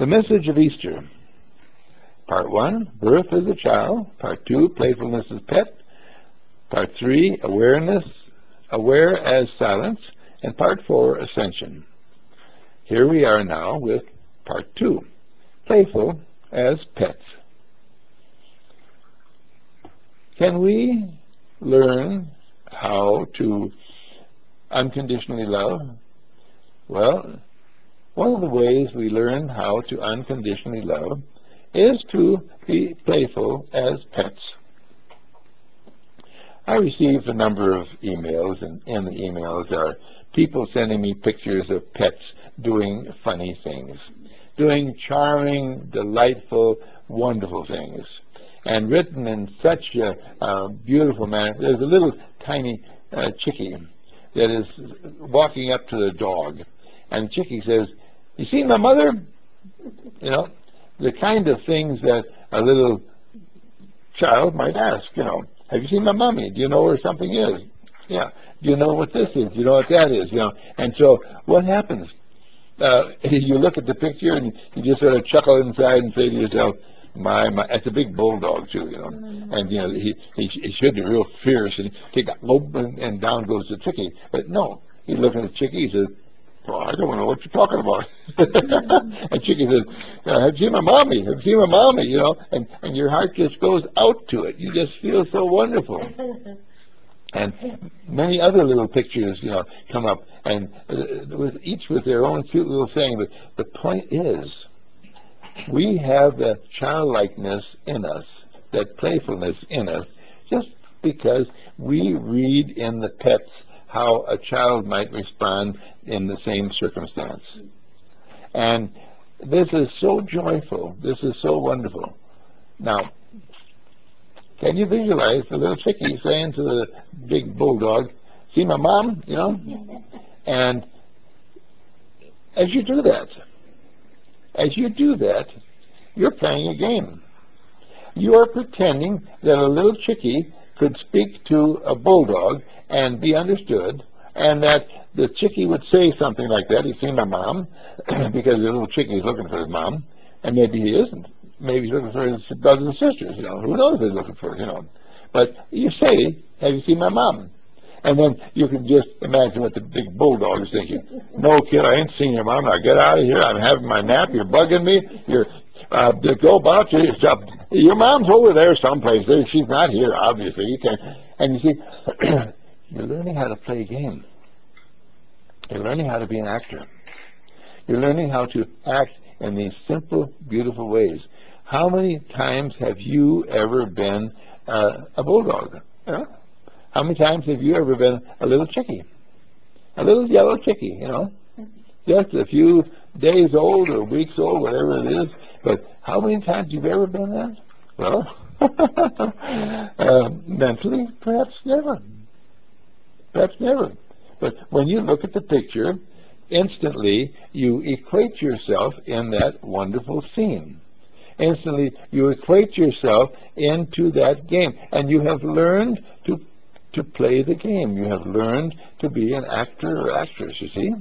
The message of Easter. Part 1, birth as a child. Part 2, playfulness as pet. Part 3, aware as silence. And Part 4, ascension. Here we are now with Part 2, playful as pets. Can we learn how to unconditionally love? Well, one of the ways we learn how to unconditionally love is to be playful as pets. I received a number of emails, and in the emails are people sending me pictures of pets doing funny things, doing charming, delightful, wonderful things, and written in such a beautiful manner. There's a little tiny chickie that is walking up to the dog, and the chickie says, "You see my mother?" You know, the kind of things that a little child might ask, you know. "Have you seen my mommy? Do you know where something is?" "Yeah." "Do you know what this is? Do you know what that is?" You know. And so what happens? You look at the picture and you just sort of chuckle inside and say to yourself, my, it's a big bulldog too, you know. And you know, he should be real fierce, and take that lope, and down goes the chickie. But no, he looks at the chickie, he says, "Well, I don't know what you're talking about." And Chickie says, "Have you seen my mommy? Have you seen my mommy?" You know, and your heart just goes out to it. You just feel so wonderful. And many other little pictures, you know, come up, and each with their own cute little saying. But the point is, we have that childlikeness in us, that playfulness in us, just because we read in the pets how a child might respond in the same circumstance. And this is so joyful. This is so wonderful. Now, can you visualize the little chickie saying to the big bulldog, "See my mom?" You know? And as you do that, you're playing a game. You are pretending that a little chickie could speak to a bulldog and be understood, and that the chickie would say something like that, "He's seen my mom," because the little chickie is looking for his mom, and maybe he isn't. Maybe he's looking for his brothers and sisters, you know. Who knows what he's looking for, you know. But you say, "Have you seen my mom?" And then you can just imagine what the big bulldog is thinking. "No, kid, I ain't seen your mom. Now get out of here. I'm having my nap. You're bugging me. Go about yourself. Your mom's over there someplace. She's not here, obviously. You can't." And you see, you're learning how to play a game. You're learning how to be an actor. You're learning how to act in these simple, beautiful ways. How many times have you ever been a bulldog? You know? How many times have you ever been a little chickie? A little yellow chickie, you know? Just a few days old or weeks old, whatever it is. But how many times have you ever been that? Well, mentally, perhaps never. Perhaps never. But when you look at the picture, instantly you equate yourself in that wonderful scene. Instantly you equate yourself into that game. And you have learned to play the game. You have learned to be an actor or actress, you see.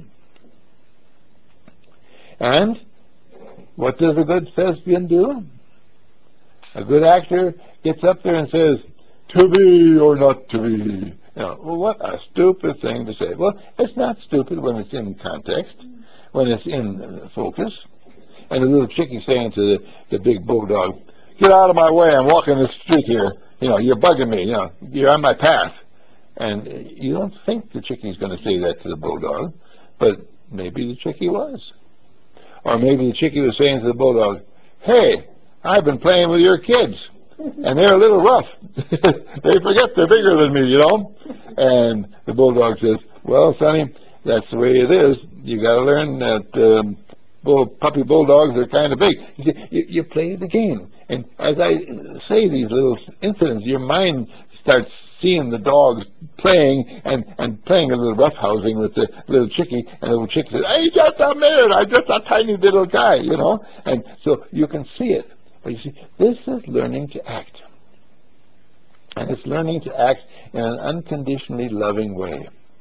And what does a good thespian do? A good actor gets up there and says, "To be or not to be." You know, well, what a stupid thing to say. Well, it's not stupid when it's in context, when it's in focus. And the little chickie saying to the big bulldog, "Get out of my way. I'm walking the street here. You know, you're bugging me. You know, you're on my path." And you don't think the chickie's going to say that to the bulldog, but maybe the chickie was. Or maybe the chickie was saying to the bulldog, "Hey, I've been playing with your kids, and they're a little rough. They forget they're bigger than me, you know." And the bulldog says, "Well, Sonny, that's the way it is. You got to learn that puppy bulldogs are kind of big." You see, you play the game. And as I say these little incidents, your mind starts seeing the dogs playing and playing a little roughhousing with the little chickie, and the little chickie says, "Hey, just a minute, I'm just a tiny little guy," you know. And so you can see it. But you see, this is learning to act. And it's learning to act in an unconditionally loving way.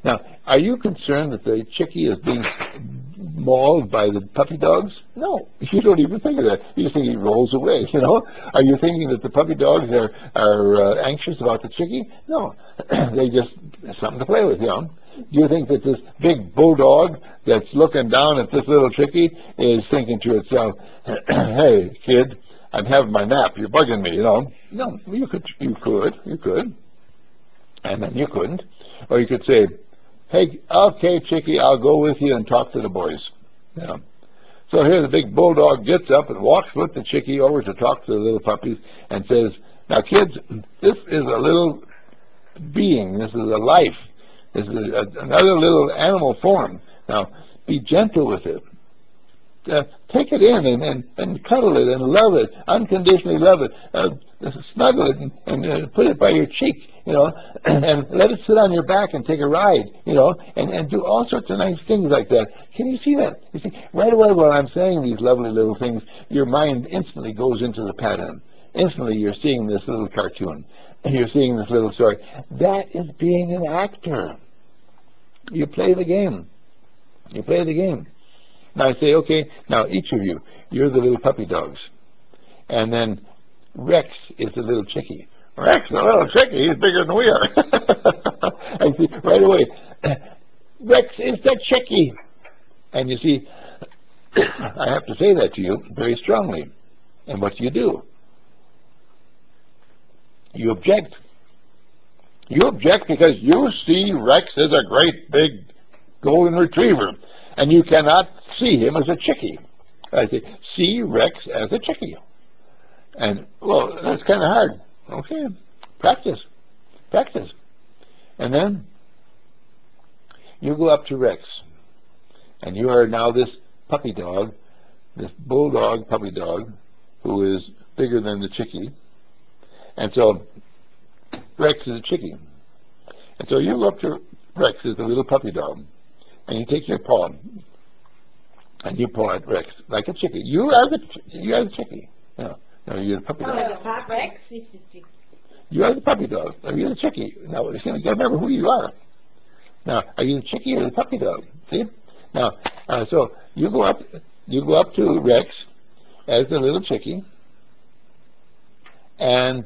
Now, are you concerned that the chickie is being mauled by the puppy dogs? No, you don't even think of that. You just think he rolls away, you know? Are you thinking that the puppy dogs are anxious about the chickie? No, they just, something to play with, you know? Do you think that this big bulldog that's looking down at this little chickie is thinking to itself, hey, kid, I'm having my nap, you're bugging me, you know? No, you could, and then you couldn't. Or you could say, hey, okay, chickie, I'll go with you and talk to the boys. You know? So here the big bulldog gets up and walks with the chickie over to talk to the little puppies and says, now, kids, this is a little being. This is a life. This is another little animal form. Now, be gentle with it. Take it in and cuddle it and love it, unconditionally love it. Snuggle it and put it by your cheek, you know, and let it sit on your back and take a ride, you know, and do all sorts of nice things like that. Can you see that? You see, right away while I'm saying these lovely little things, your mind instantly goes into the pattern. Instantly you're seeing this little cartoon, and you're seeing this little story. That is being an actor. You play the game. You play the game. Now I say, okay, now each of you, you're the little puppy dogs. And then Rex is the little chickie. Rex, the little chickie, he's bigger than we are. I see, right away, Rex is the chickie. And you see, I have to say that to you very strongly. And what do? You object. You object because you see Rex as a great big golden retriever. And you cannot see him as a chickie. I say, see Rex as a chickie. And, well, that's kind of hard. Okay, practice. And then you go up to Rex. And you are now this puppy dog, this bulldog puppy dog, who is bigger than the chickie. And so Rex is a chickie. And so you go up to Rex as the little puppy dog. And you take your paw, and you paw at Rex like a chickie. You are the chickie. No, you're the puppy dog. Rex is the chickie. You are the puppy dog. You're the chickie. Now, you got to remember who you are. Now, are you the chickie or the puppy dog? See? Now, so you go up to Rex as the little chickie, and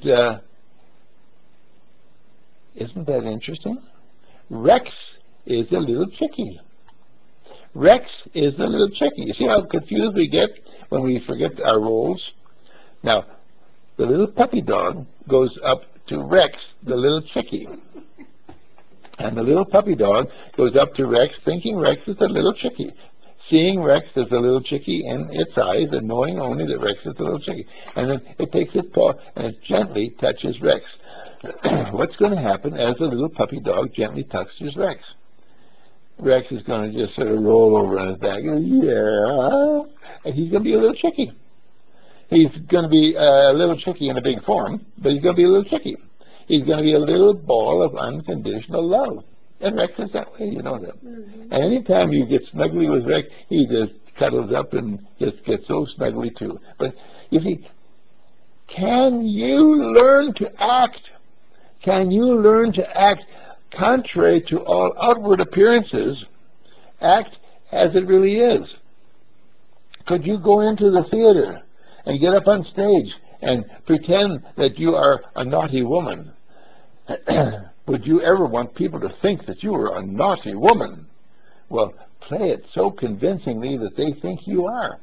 isn't that interesting? Rex is a little chickie. Rex is a little chickie. You see how confused we get when we forget our roles? Now, the little puppy dog goes up to Rex, the little chickie. And the little puppy dog goes up to Rex thinking Rex is a little chickie. Seeing Rex as a little chickie in its eyes and knowing only that Rex is a little chickie. And then it takes its paw and it gently touches Rex. What's going to happen as the little puppy dog gently touches Rex? Rex is going to just sort of roll over on his back. Yeah. And he's going to be a little chickie. He's going to be a little chickie in a big form, but he's going to be a little chickie. He's going to be a little ball of unconditional love. And Rex is that way, you know that. Mm-hmm. And anytime you get snuggly with Rex, he just cuddles up and just gets so snuggly too. But you see, can you learn to act? Can you learn to act contrary to all outward appearances? Act as it really is. Could you go into the theater and get up on stage and pretend that you are a naughty woman? Would you ever want people to think that you are a naughty woman? Well, play it so convincingly that they think you are,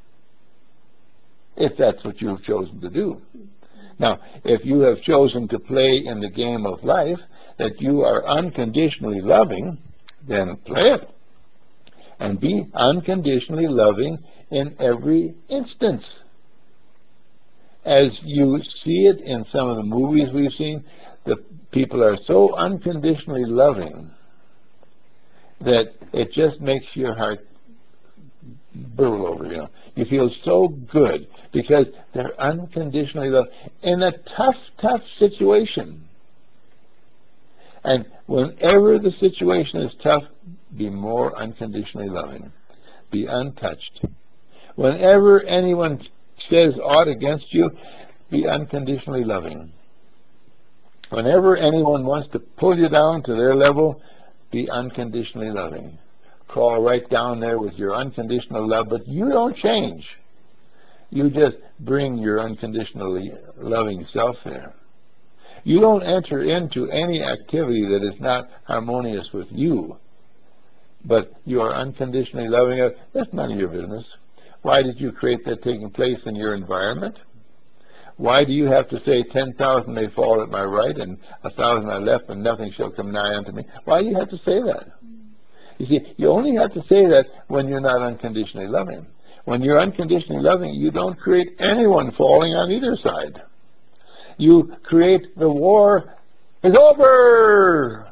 if that's what you've chosen to do. Now, if you have chosen to play in the game of life that you are unconditionally loving, then play it. And be unconditionally loving in every instance. As you see it in some of the movies we've seen, the people are so unconditionally loving that it just makes your heart burl over, you know. You feel so good because they're unconditionally loved in a tough situation. And whenever the situation is tough, be more unconditionally loving. Be untouched. Whenever anyone says aught against you, be unconditionally loving. Whenever anyone wants to pull you down to their level, be unconditionally loving. Crawl right down there with your unconditional love, but you don't change. You just bring your unconditionally loving self there. You don't enter into any activity that is not harmonious with you, but you are unconditionally loving it. That's none of your business. Why did you create that taking place in your environment? Why do you have to say 10,000 may fall at my right and 1,000 at my left, and nothing shall come nigh unto me? Why do you have to say that? You see, you only have to say that when you're not unconditionally loving. When you're unconditionally loving, you don't create anyone falling on either side. You create the war is over.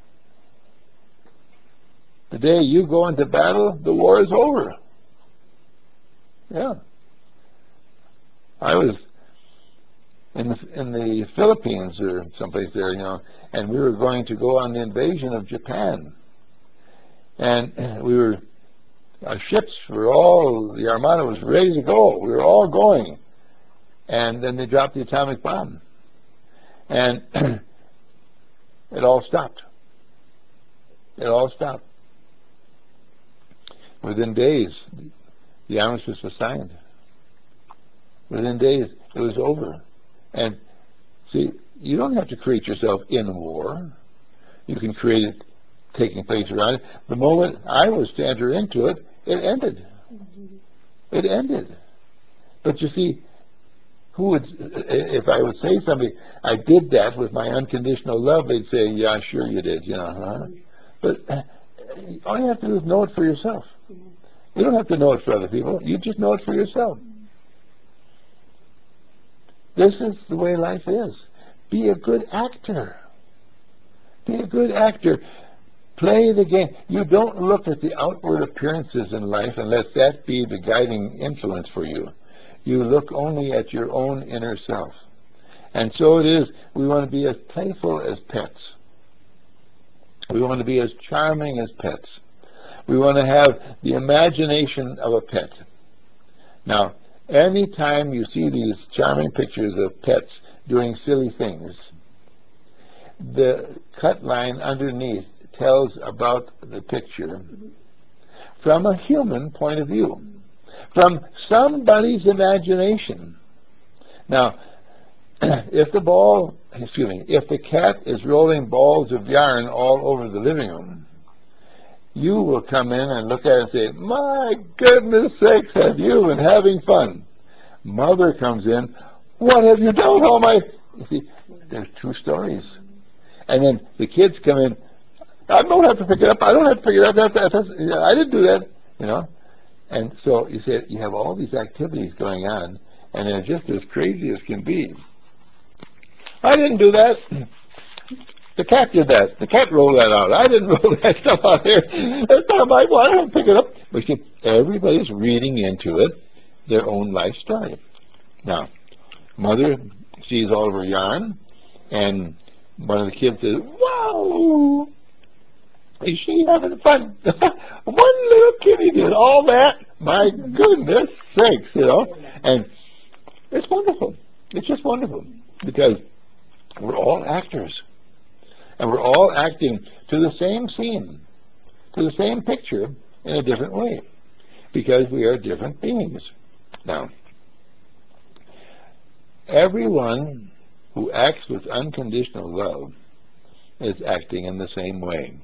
The day you go into battle, the war is over. Yeah. I was in the Philippines or someplace there, and we were going to go on the invasion of Japan. And our ships were the Armada was ready to go. We were all going. And then they dropped the atomic bomb. And it all stopped. It all stopped. Within days, the armistice was signed. Within days, it was over. And see, you don't have to create yourself in war. You can create it taking place around it. The moment I was to enter into it, it ended. It ended. But you see, if I would say something, I did that with my unconditional love, they'd say, yeah, sure you did, huh? But all you have to do is know it for yourself. You don't have to know it for other people. You just know it for yourself. This is the way life is. Be a good actor. Be a good actor. Play the game. You don't look at the outward appearances in life unless that be the guiding influence for you. You look only at your own inner self. And so it is, we want to be as playful as pets. We want to be as charming as pets. We want to have the imagination of a pet. Now, anytime you see these charming pictures of pets doing silly things, the cut line underneath tells about the picture from a human point of view, from somebody's imagination. Now, if the cat is rolling balls of yarn all over the living room, you will come in and look at it and say, my goodness sakes, have you been having fun? Mother comes in, what have you done with all my... You see, there's two stories. And then the kids come in, I don't have to pick it up, I don't have to pick it up, I didn't do that, And so you say you have all these activities going on, and they're just as crazy as can be. I didn't do that. The cat did that. The cat rolled that out. I didn't roll that stuff out there. That's not my fault. I don't pick it up. But see, everybody's reading into it their own life story. Now, mother sees all of her yarn, and one of the kids says, wow, is she having fun? One little kitty did all that. My goodness sakes, And it's wonderful. It's just wonderful because we're all actors. And we're all acting to the same scene, to the same picture in a different way because we are different beings. Now, everyone who acts with unconditional love is acting in the same way.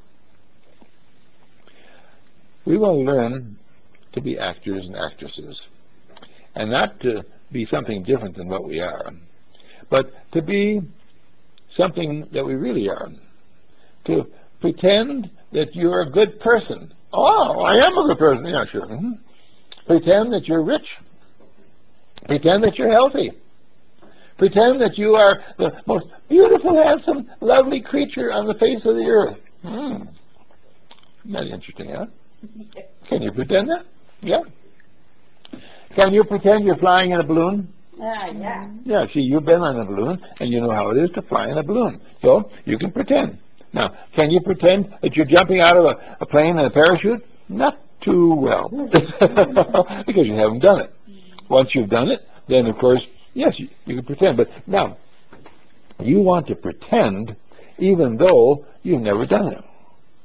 We will learn to be actors and actresses, and not to be something different than what we are, but to be something that we really are. To pretend that you're a good person. Oh, I am a good person. Yeah, sure. Mm-hmm. Pretend that you're rich. Pretend that you're healthy. Pretend that you are the most beautiful, handsome, lovely creature on the face of the earth. Isn't that interesting, huh? Can you pretend that? Yeah. Can you pretend you're flying in a balloon? Yeah. Yeah, see, you've been on a balloon, and you know how it is to fly in a balloon. So, you can pretend. Now, can you pretend that you're jumping out of a plane in a parachute? Not too well, because you haven't done it. Once you've done it, then, of course, yes, you can pretend. But now, you want to pretend even though you've never done it.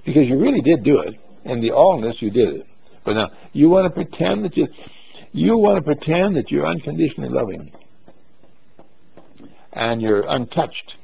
because you really did do it. In the allness, you did it. But now, you want to pretend that you're unconditionally loving, and you're untouched,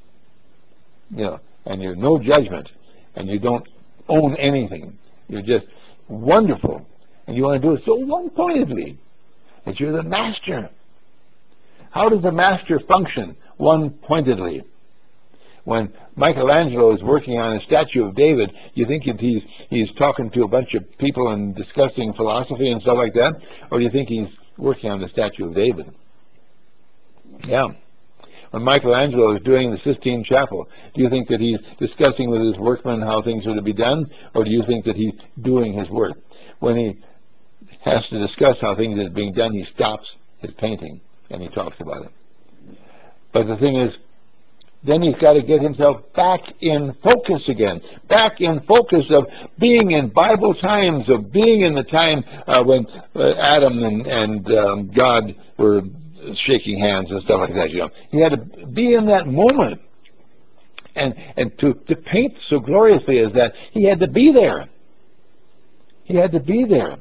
and you're no judgment, and you don't own anything. You're just wonderful, and you want to do it so one-pointedly that you're the master. How does a master function one-pointedly? When Michelangelo is working on a statue of David, you think he's talking to a bunch of people and discussing philosophy and stuff like that? Or do you think he's working on the statue of David? Yeah. When Michelangelo is doing the Sistine Chapel, do you think that he's discussing with his workmen how things are to be done? Or do you think that he's doing his work? When he has to discuss how things are being done, he stops his painting and he talks about it. But the thing is, then he's got to get himself back in focus again, back in focus of being in Bible times, of being in the time when Adam and God were shaking hands and stuff like that. He had to be in that moment, and to paint so gloriously as that, he had to be there. He had to be there.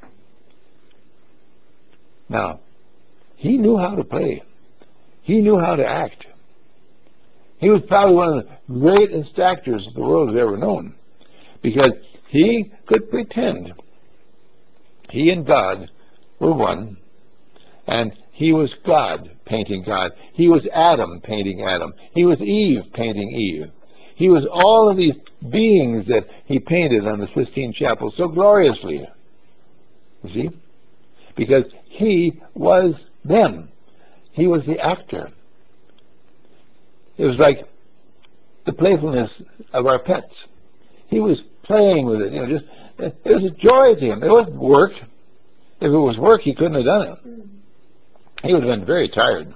Now, he knew how to play. He knew how to act. He was probably one of the greatest actors the world has ever known, because he could pretend he and God were one, and he was God painting God. He was Adam painting Adam. He was Eve painting Eve. He was all of these beings that he painted on the Sistine Chapel so gloriously. You see? Because he was them. He was the actor. It was like the playfulness of our pets. He was playing with it. It was a joy to him. It wasn't work. If it was work, he couldn't have done it. He would have been very tired.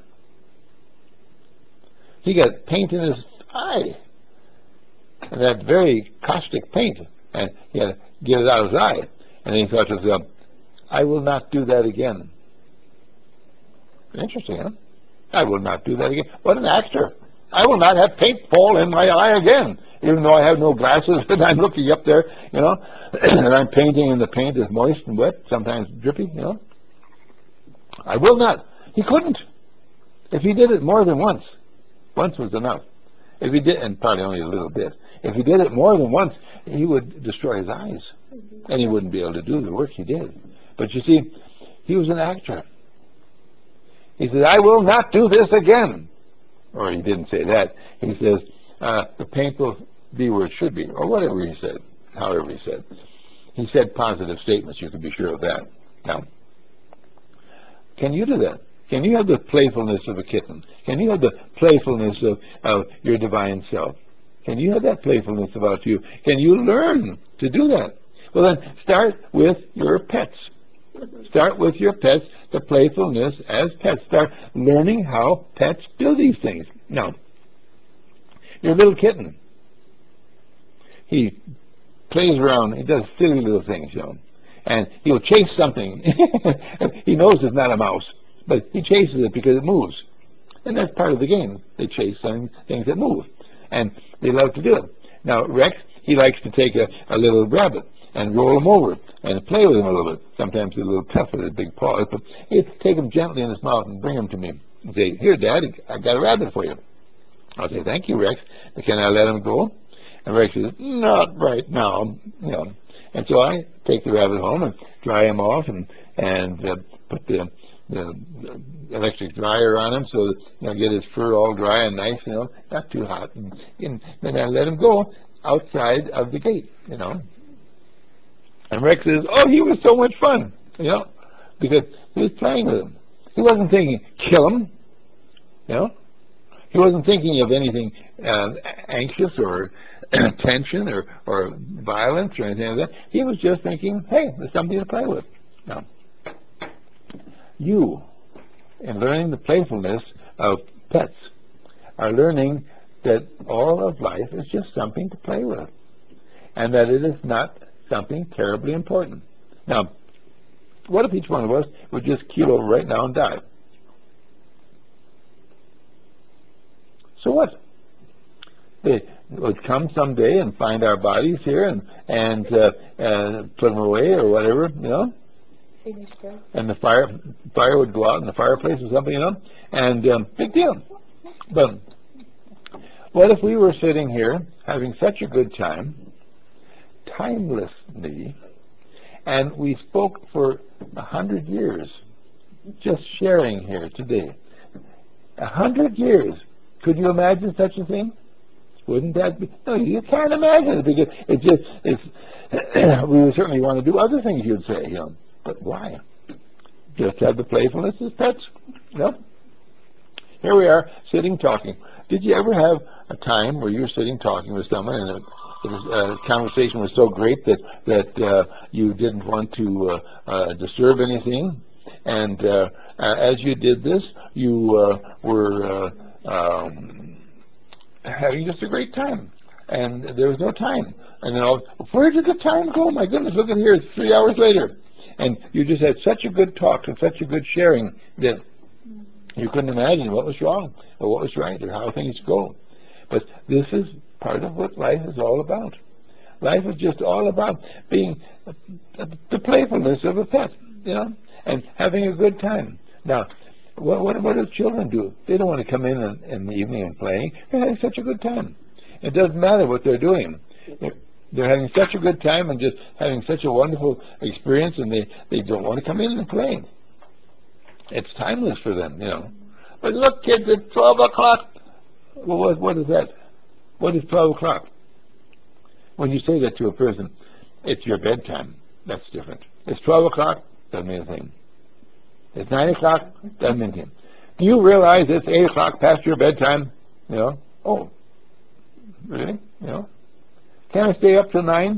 He got paint in his eye, and that very caustic paint, and he had to get it out of his eye. And then he thought to himself, I will not do that again. Interesting, huh? I will not do that again. What an actor. I will not have paint fall in my eye again, even though I have no glasses and I'm looking up there, and I'm painting and the paint is moist and wet, sometimes drippy, I will not. He couldn't. If he did it more than once was enough. If he did, and probably only a little bit, if he did it more than once, he would destroy his eyes, and he wouldn't be able to do the work he did. But you see, he was an actor. He said, I will not do this again. Or he didn't say that. He says, the paint will be where it should be, or whatever he said, however he said. He said positive statements, you can be sure of that. Now, can you do that? Can you have the playfulness of a kitten? Can you have the playfulness of your divine self? Can you have that playfulness about you? Can you learn to do that? Well, then, start with your pets. Start with your pets, the playfulness as pets. Start learning how pets do these things. Now, your little kitten, he plays around, he does silly little things, and he'll chase something. He knows it's not a mouse, but he chases it because it moves. And that's part of the game. They chase things that move, and they love to do it. Now, Rex, he likes to take a little rabbit and roll him over and play with him a little bit. Sometimes he's a little tough with his big paws, but he'll take him gently in his mouth and bring him to me and say, here, Dad, I got a rabbit for you. I'll say, thank you, Rex. Can I let him go? And Rex says, not right now. And so I take the rabbit home and dry him off and put the electric dryer on him so that get his fur all dry and nice, not too hot. And then I let him go outside of the gate, And Rex says, oh, he was so much fun, because he was playing with him. He wasn't thinking, kill him, He wasn't thinking of anything anxious or tension or violence or anything like that. He was just thinking, hey, there's something to play with. Now, you, in learning the playfulness of pets, are learning that all of life is just something to play with, and that it is not something terribly important. Now, what if each one of us would just keel over right now and die? So what? They would come someday and find our bodies here and put them away or whatever, and the fire would go out in the fireplace or something, and big deal. But what if we were sitting here having such a good time, timelessly, and we spoke for 100 years, just sharing here today? 100 years. Could you imagine such a thing? Wouldn't that be? No, you can't imagine it, because it's we would certainly want to do other things, you'd say, but why? Just have the playfulness as pets? No. Here we are, sitting, talking. Did you ever have a time where you were sitting, talking with someone, and the conversation was so great that you didn't want to disturb anything? And as you did this, you were having just a great time, and there was no time. And then, where did the time go? My goodness, look at here, it's 3 hours later. And you just had such a good talk and such a good sharing that you couldn't imagine what was wrong or what was right or how things go. But this is part of what life is all about. Life is just all about being the playfulness of a pet, and having a good time. Now, what do children do? They don't want to come in the evening and playing. They're having such a good time. It doesn't matter what they're doing. They're having such a good time and just having such a wonderful experience, and they don't want to come in and play. It's timeless for them, But look, kids, it's 12 o'clock. Well, what is that? What is 12 o'clock? When you say that to a person, it's your bedtime. That's different. It's 12 o'clock, doesn't mean a thing. It's 9 o'clock, doesn't mean anything. Do you realize it's 8 o'clock past your bedtime? Oh, really? Can I stay up till 9?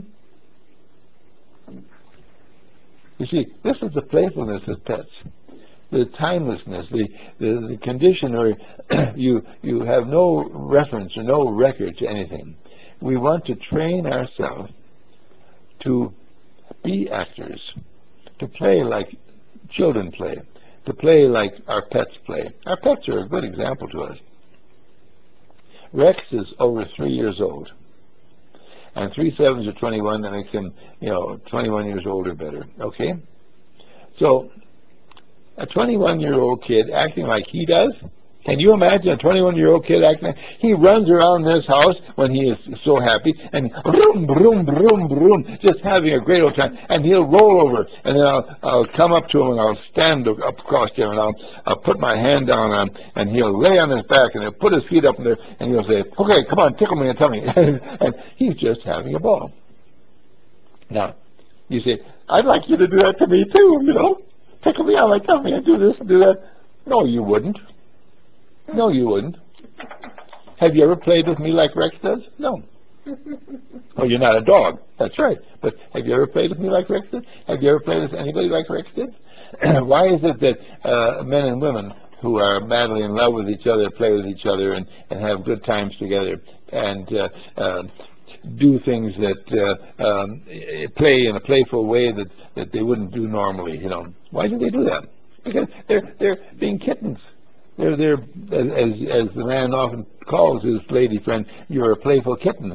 You see, this is the playfulness of pets. The timelessness, the condition where you have no reference or no record to anything. We want to train ourselves to be actors, to play like children play, to play like our pets play. Our pets are a good example to us. Rex is over 3 years old. And 3 sevens are 21. That makes him, 21 years old or better. Okay? So, a 21-year-old kid acting like he does? Can you imagine a 21-year-old kid acting like he runs around this house when he is so happy, and vroom, vroom, vroom, vroom, just having a great old time, and he'll roll over, and then I'll come up to him, and I'll stand up across him, and I'll put my hand down on him, and he'll lay on his back, and he'll put his feet up in there, and he'll say, okay, come on, tickle me and tell me. And he's just having a ball. Now, you say, I'd like you to do that to me too, tickle me out, like, tell me, and do this and do that. No, you wouldn't. No, you wouldn't. Have you ever played with me like Rex does? No. Well, you're not a dog. That's right. But have you ever played with me like Rex did? Have you ever played with anybody like Rex did? Why is it that men and women who are madly in love with each other play with each other and have good times together and do things that play in a playful way that they wouldn't do normally, Why do they do that? Because they're being kittens. They're as the man often calls his lady friend, you're a playful kitten,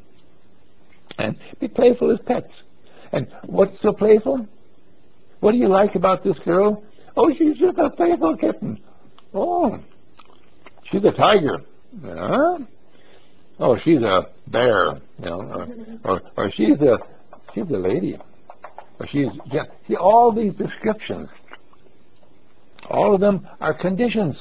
And be playful as pets. And what's so playful? What do you like about this girl? Oh, she's just a playful kitten. Oh, she's a tiger. Huh? Oh, she's a bear, or she's a lady. Or see, all these descriptions, all of them are conditions.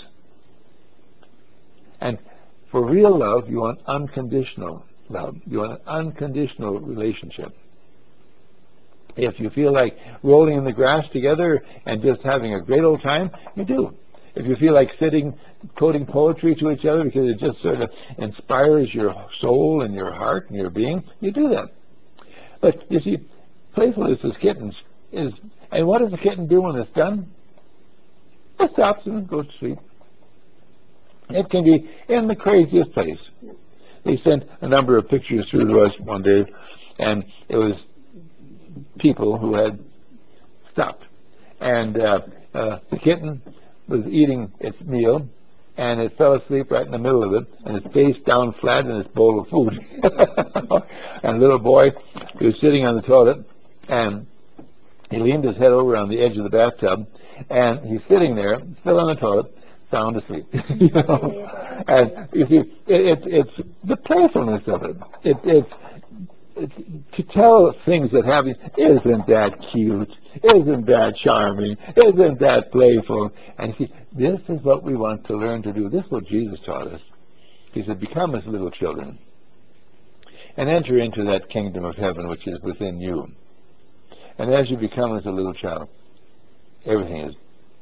And for real love, you want unconditional love. You want an unconditional relationship. If you feel like rolling in the grass together and just having a great old time, you do. If you feel like sitting, quoting poetry to each other because it just sort of inspires your soul and your heart and your being, you do that. But you see, playfulness as kittens is, and what does a kitten do when it's done? It stops and goes to sleep. It can be in the craziest place. They sent a number of pictures through to us one day, and it was people who had stopped. And the kitten was eating its meal, and it fell asleep right in the middle of it, and its face down flat in its bowl of food. And the little boy, he was sitting on the toilet, and he leaned his head over on the edge of the bathtub, and he's sitting there, still on the toilet, sound asleep. You know? And you see, it's the playfulness of it. It's to tell things that happen. Isn't that cute? Isn't that charming? Isn't that playful? And you see, this is what we want to learn to do. This is what Jesus taught us. He said, become as little children and enter into that kingdom of heaven which is within you. And as you become as a little child, everything is.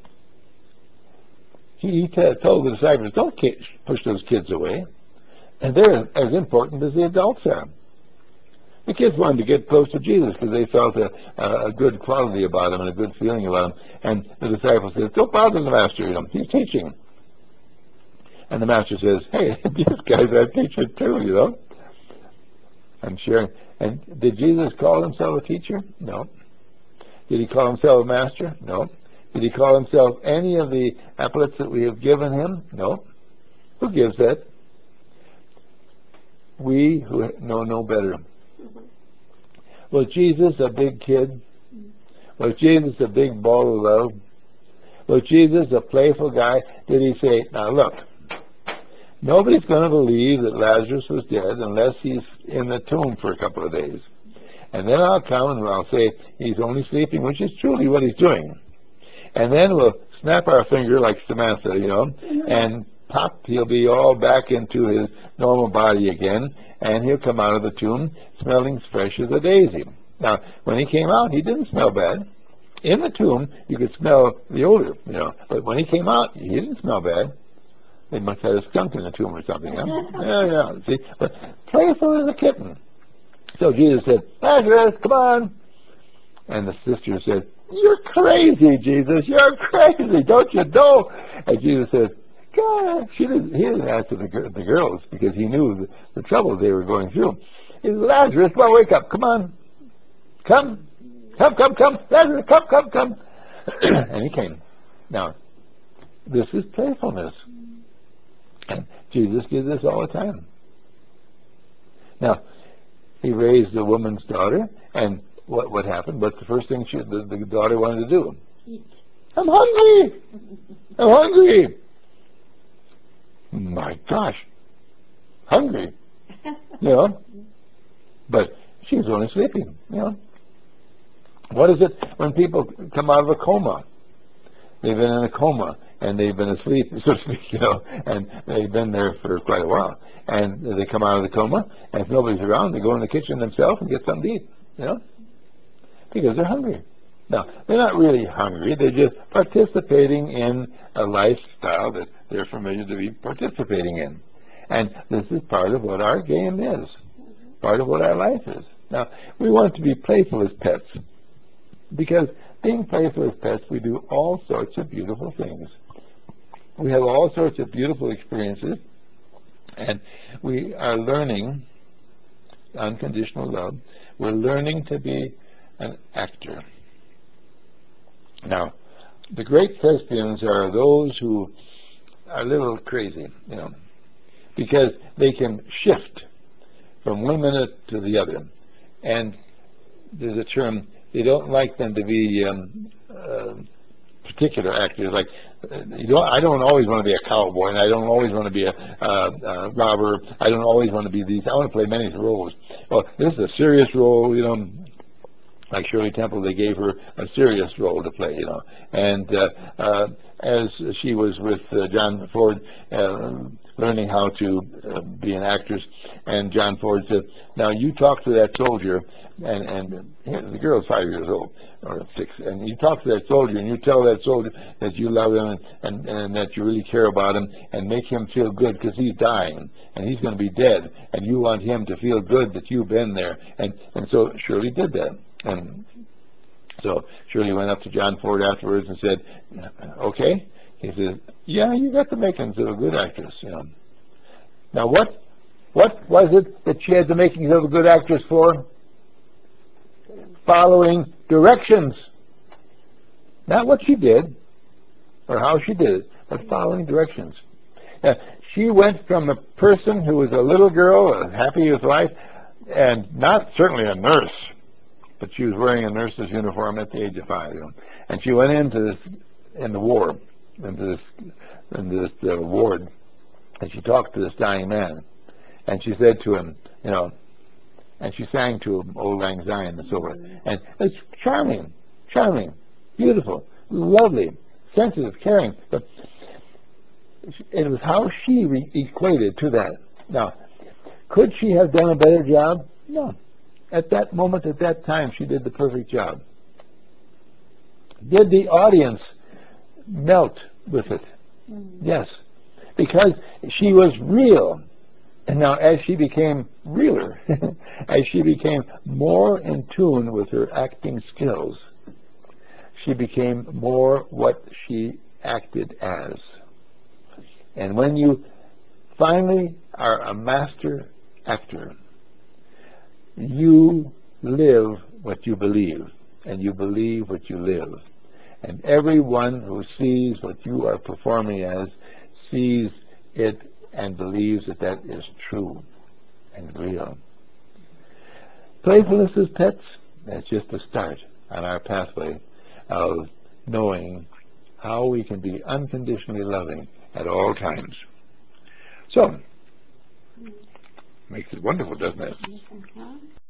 He told the disciples, don't push those kids away. And they're as important as the adults are. The kids wanted to get close to Jesus because they felt a good quality about him and a good feeling about him. And the disciples said, don't bother the master, you know, he's teaching. And the master says, hey, these guys are teaching too, you know. I'm sharing. And did Jesus call himself a teacher? No. Did he call himself a master? No. Did he call himself any of the epithets that we have given him? No. Who gives that? We who know no better. Was Jesus a big kid? Was Jesus a big ball of love? Was Jesus a playful guy? Did he say, now look, nobody's going to believe that Lazarus was dead unless he's in the tomb for a couple of days. And then I'll come and I'll say he's only sleeping, which is truly what he's doing. And then we'll snap our finger like Samantha, you know, and pop, he'll be all back into his normal body again, and he'll come out of the tomb smelling as fresh as a daisy. Now, when he came out, he didn't smell bad. In the tomb, you could smell the odor, you know, but when he came out, he didn't smell bad. They must have had a skunk in the tomb or something, huh? Yeah, see, but playful as a kitten. So Jesus said, Lazarus, come on. And the sister said, you're crazy, Jesus, you're crazy, don't you know? And Jesus said, God, he didn't answer the girls because he knew the trouble they were going through. He said, Lazarus, well, wake up, come on. Come, Lazarus, come. And he came. Now, this is playfulness. And Jesus did this all the time. Now, he raised the woman's daughter, and what happened? What's the first thing the daughter wanted to do? Eat. I'm hungry. My gosh, hungry. You know, but she was only sleeping. You know, what is it when people come out of a coma? They've been in a coma and they've been asleep, so to speak, you know, and they've been there for quite a while. And they come out of the coma, and if nobody's around, they go in the kitchen themselves and get something to eat, you know, because they're hungry. Now, they're not really hungry. They're just participating in a lifestyle that they're familiar to be participating in. And this is part of what our game is, part of what our life is. Now, we want to be playful as pets, because being playful as pets, we do all sorts of beautiful things. We have all sorts of beautiful experiences, and we are learning unconditional love. We're learning to be an actor. Now, the great thespians are those who are a little crazy, you know, because they can shift from one minute to the other. And there's a term, they don't like them to be particular actors. Like, I don't always want to be a cowboy, and I don't always want to be a robber. I don't always want to be these. I want to play many roles. Well, this is a serious role, you know. Like Shirley Temple, they gave her a serious role to play, you know. And as she was with John Ford learning how to be an actress, and John Ford said, now you talk to that soldier, and the girl's 5 years old, or 6, and you talk to that soldier, and you tell that soldier that you love him and that you really care about him, and make him feel good because he's dying, and he's going to be dead, and you want him to feel good that you've been there. And so Shirley did that. And so Shirley went up to John Ford afterwards and said, okay. He said, yeah, you got the makings of a good actress, you know. Now what was it that she had the makings of a good actress for? Following directions. Not what she did or how she did it, but following directions. She went from a person who was a little girl, happy with life, and not certainly a nurse, but she was wearing a nurse's uniform at the age of 5. And she went into this, in the war, into this ward, and she talked to this dying man, and she said to him, and she sang to him Old Lang Syne and so forth, and it's charming, beautiful, lovely, sensitive, caring, but it was how she equated to that. Now, could she have done a better job? No. At that moment, at that time, she did the perfect job. Did the audience melt with it? Yes. Because she was real. And now, as she became realer, as she became more in tune with her acting skills, she became more what she acted as. And when you finally are a master actor, you live what you believe, and you believe what you live. And everyone who sees what you are performing as sees it and believes that that is true and real. Playfulness as pets, that's just the start on our pathway of knowing how we can be unconditionally loving at all times. So, makes it wonderful, doesn't it?